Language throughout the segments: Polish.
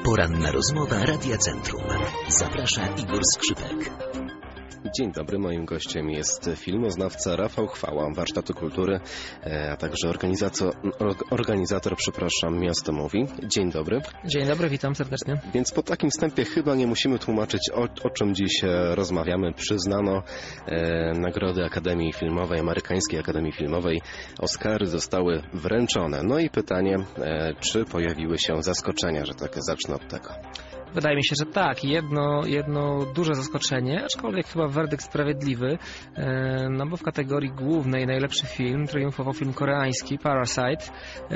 Poranna rozmowa Radia Centrum. Zaprasza Igor Skrzypek. Dzień dobry, moim gościem jest filmoznawca Rafał Chwała, Warsztatu Kultury, a także organizator, Miasto Mówi. Dzień dobry. Dzień dobry, witam serdecznie. Więc po takim wstępie chyba nie musimy tłumaczyć, o czym dziś rozmawiamy. Przyznano nagrody Akademii Filmowej, Amerykańskiej Akademii Filmowej. Oscary zostały wręczone. No i pytanie, czy pojawiły się zaskoczenia, że tak zacznę od tego. Wydaje mi się, że tak. Jedno duże zaskoczenie, aczkolwiek chyba werdykt sprawiedliwy, no bo w kategorii głównej najlepszy film triumfował film koreański Parasite,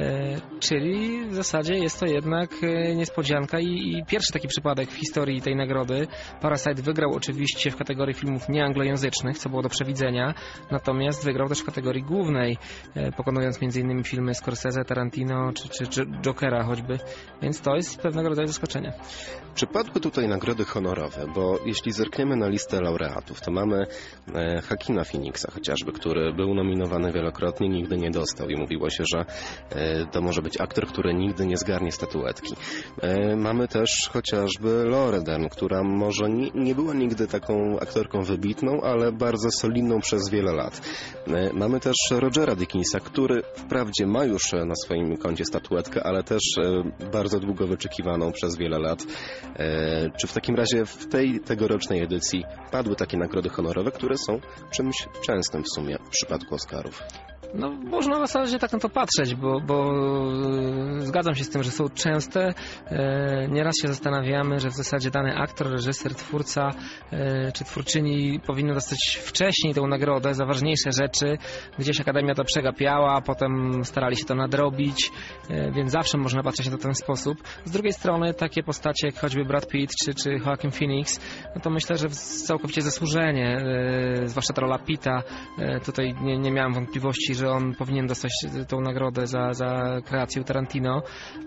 czyli w zasadzie jest to jednak niespodzianka i pierwszy taki przypadek w historii tej nagrody. Parasite wygrał oczywiście w kategorii filmów nieanglojęzycznych, co było do przewidzenia, natomiast wygrał też w kategorii głównej, pokonując m.in. filmy Scorsese, Tarantino czy Jokera choćby, więc to jest pewnego rodzaju zaskoczenie. Czy padły tutaj nagrody honorowe? Bo jeśli zerkniemy na listę laureatów, to mamy Joaquina Phoenixa chociażby, który był nominowany wielokrotnie, nigdy nie dostał i mówiło się, że to może być aktor, który nigdy nie zgarnie statuetki. Mamy też chociażby Laurę Dern, która może nie była nigdy taką aktorką wybitną, ale bardzo solidną przez wiele lat. Mamy też Rogera Dickinsa, który wprawdzie ma już na swoim koncie statuetkę, ale też bardzo długo wyczekiwaną przez wiele lat. Czy w takim razie w tej tegorocznej edycji padły takie nagrody honorowe, które są czymś częstym w sumie w przypadku Oscarów? No, można w zasadzie tak na to patrzeć, bo zgadzam się z tym, że są częste. Nieraz się zastanawiamy, że w zasadzie dany aktor, reżyser, twórca czy twórczyni powinno dostać wcześniej tę nagrodę za ważniejsze rzeczy. Gdzieś Akademia to przegapiała, a potem starali się to nadrobić, więc zawsze można patrzeć na to w ten sposób. Z drugiej strony takie postacie jak choćby Brad Pitt czy Joaquin Phoenix, no to myślę, że całkowicie zasłużenie, zwłaszcza ta rola Pitta, tutaj nie miałem wątpliwości, że on powinien dostać tą nagrodę za kreację Tarantino,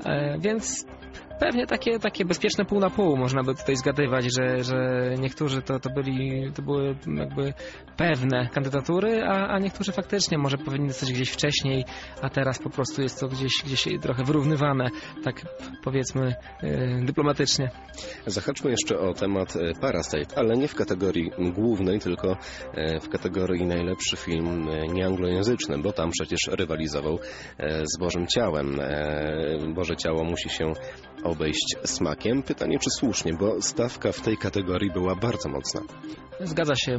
więc pewnie takie bezpieczne pół na pół można by tutaj zgadywać, że niektórzy to były jakby pewne kandydatury, a niektórzy faktycznie może powinni dostać gdzieś wcześniej, a teraz po prostu jest to gdzieś trochę wyrównywane, tak powiedzmy dyplomatycznie. Zahaczmy jeszcze o temat Parasite, ale nie w kategorii głównej, tylko w kategorii najlepszy film nieanglojęzyczny, bo tam przecież rywalizował z Bożym Ciałem. Boże Ciało musi się obejść smakiem. Pytanie, czy słusznie, bo stawka w tej kategorii była bardzo mocna. Zgadza się.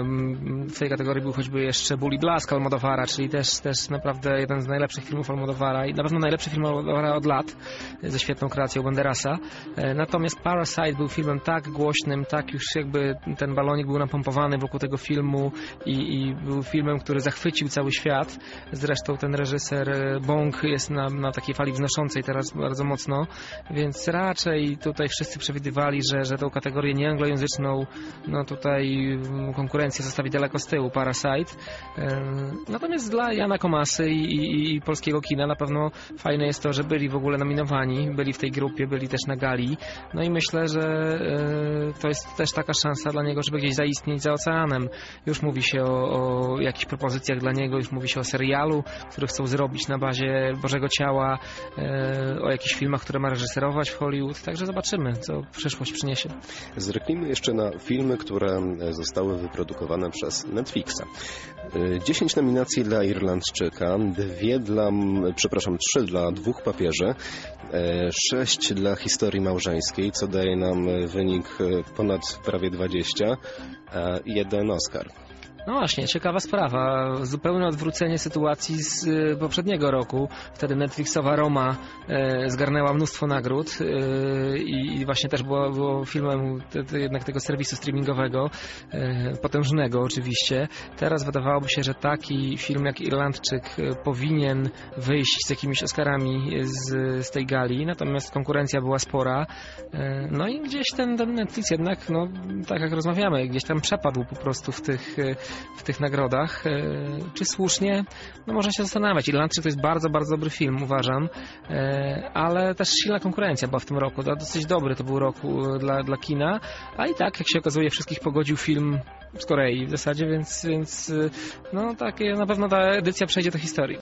W tej kategorii był choćby jeszcze Ból i Blask Almodóvara, czyli też naprawdę jeden z najlepszych filmów Almodóvara i na pewno najlepszy film Almodóvara od lat, ze świetną kreacją Banderasa. Natomiast Parasite był filmem tak głośnym, tak już jakby ten balonik był napompowany wokół tego filmu i był filmem, który zachwycił cały świat. Zresztą ten reżyser Bong jest na takiej fali wznoszącej teraz bardzo mocno, więc raczej tutaj wszyscy przewidywali, że tą kategorię nieanglojęzyczną, no tutaj konkurencja zostawi daleko z tyłu Parasite. Natomiast dla Jana Komasy i polskiego kina na pewno fajne jest to, że byli w ogóle nominowani, byli w tej grupie, byli też na gali. No i myślę, że to jest też taka szansa dla niego, żeby gdzieś zaistnieć za oceanem. Już mówi się o jakichś propozycjach dla niego, już mówi się o serialu, który chcą zrobić na bazie Bożego Ciała, o jakichś filmach, które ma reżyserować w Hollywood. Także zobaczymy, co przyszłość przyniesie. Zerknijmy jeszcze na filmy, które zostały wyprodukowane przez Netflixa. 10 nominacji dla Irlandczyka, 3 dla Dwóch papieży, 6 dla Historii małżeńskiej, co daje nam wynik ponad prawie 20, 1 Oscar. No właśnie, ciekawa sprawa. Zupełne odwrócenie sytuacji z poprzedniego roku. Wtedy Netflixowa Roma zgarnęła mnóstwo nagród i właśnie też było filmem jednak tego serwisu streamingowego, potężnego oczywiście. Teraz wydawałoby się, że taki film jak Irlandczyk powinien wyjść z jakimiś Oscarami z tej gali, natomiast konkurencja była spora. No i gdzieś ten Netflix jednak, no tak jak rozmawiamy, gdzieś tam przepadł po prostu w tych nagrodach. Czy słusznie? No można się zastanawiać. Irlandczyk to jest bardzo, bardzo dobry film, uważam, ale też silna konkurencja była w tym roku. Dosyć dobry to był rok dla kina, a i tak, jak się okazuje, wszystkich pogodził film z Korei w zasadzie, więc no takie na pewno ta edycja przejdzie do historii.